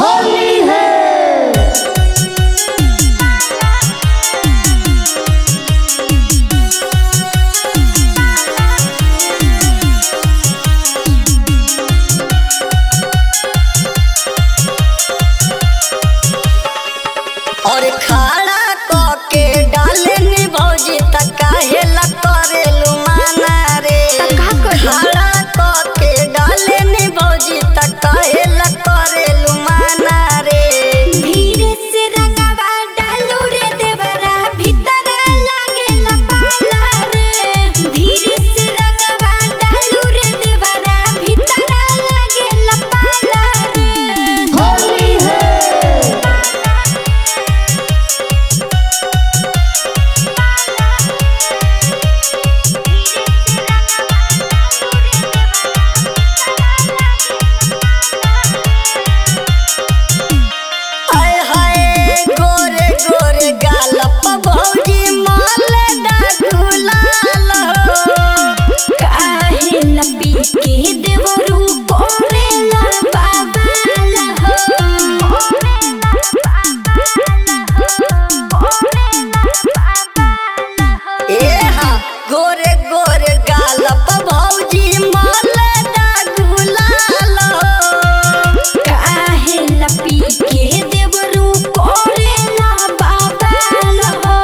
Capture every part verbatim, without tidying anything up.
होली है। और खाड़ा के डाले नी भौजी त काहे ला करेलु माना रे। खाड़ा के डाले नी भौजी त काहे ला करेलु माना रे। धीरे से रंगवा डालू रे देवरा भीतर लागेला पाला रे। धीरे से रंगवा डालू रे देवरा भीतर लागेला पाला रे। होली है। आय हाय गोरे गोरे गाल प भौजी माले दा गुलाल हो। काहे ला पी के देवरू कोरेला बाबाल हो। ए हाँ गोरे गोरे गाल प भौजी माले दा गुलाल हो। काहे ला पी के देवरू कोरेला बाबाल हो।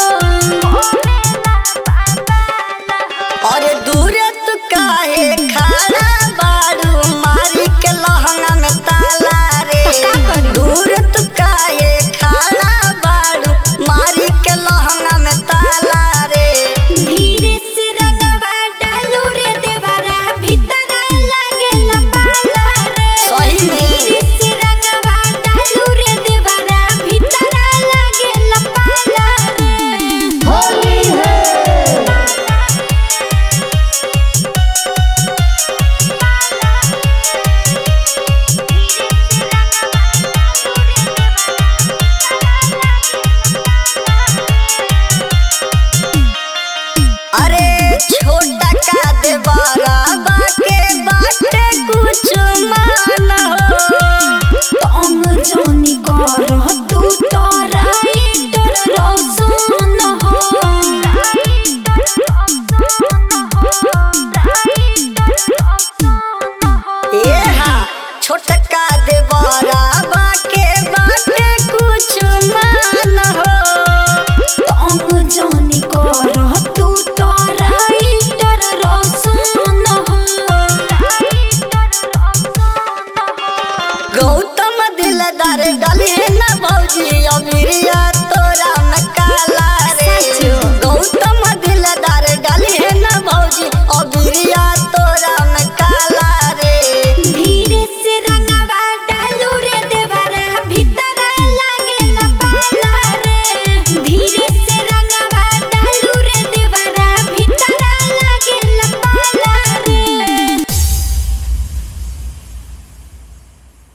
और दूरे तू काहे खाड़ा बाड़ू मारी के लहंगा में ताला रे। दूर तू काहे खाड़ा बाड़ू मारी के लहंगा में ताला रे। धीरे से रंगवा डालू रे देवरा भीतर लागेला पाला रे। सही में। धीरे से रंगवा डालू रे देवरा भीतर लागेला पाला रे। होली है। अरे छोटा का देवारा बाके बाटे कुछ मान हो। तंग जानी कर तू तोरा इटर रसन हो। ए हाँ छोटका देवारा बाके बाटे कुछ मान हो। तंग जानी कर तू तोरा इटर रसन हो। गौतम दिलदार डले न भौजी अबिरिया तोरा में काला